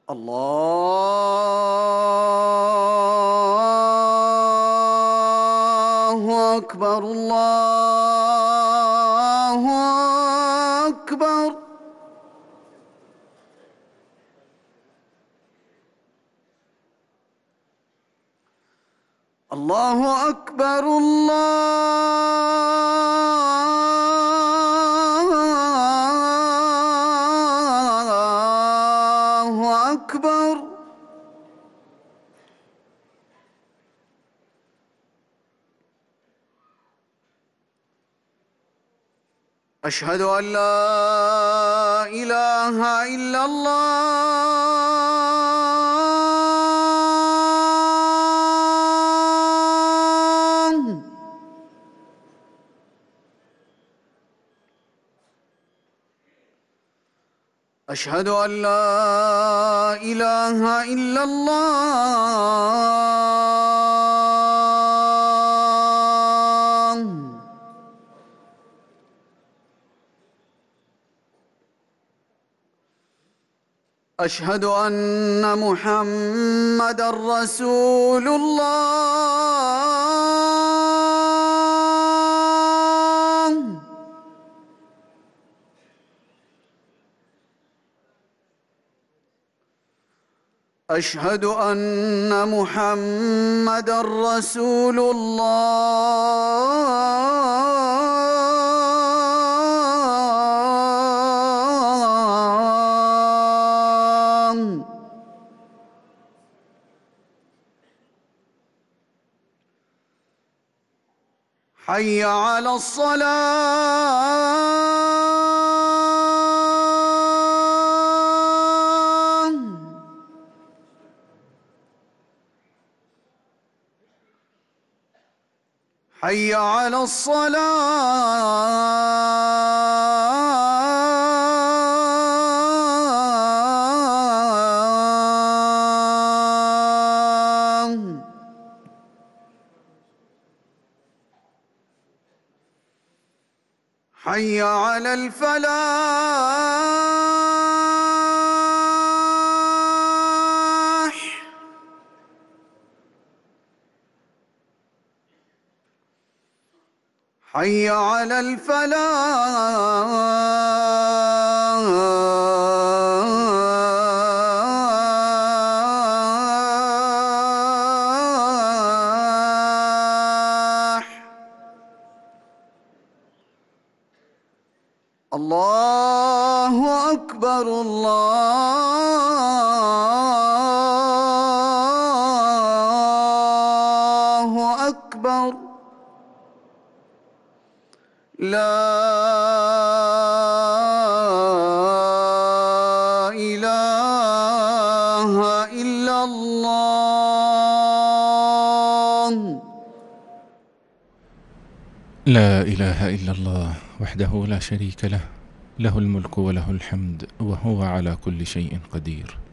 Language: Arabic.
الله أكبر الله أكبر. الله أكبر الله أكبر. أشهد أن لا إله إلا الله. أشهد أن لا إله إلا الله. أشهد أن محمدًا رسول الله. أشهد أن محمدًا رسول الله. حي على الصلاة. حي على الصلاة. حي على الفلاح. حي على الفلاح. الله أكبر الله أكبر. لا إله إلا الله. لا إله إلا الله وحده لا شريك له، له الملك وله الحمد وهو على كل شيء قدير.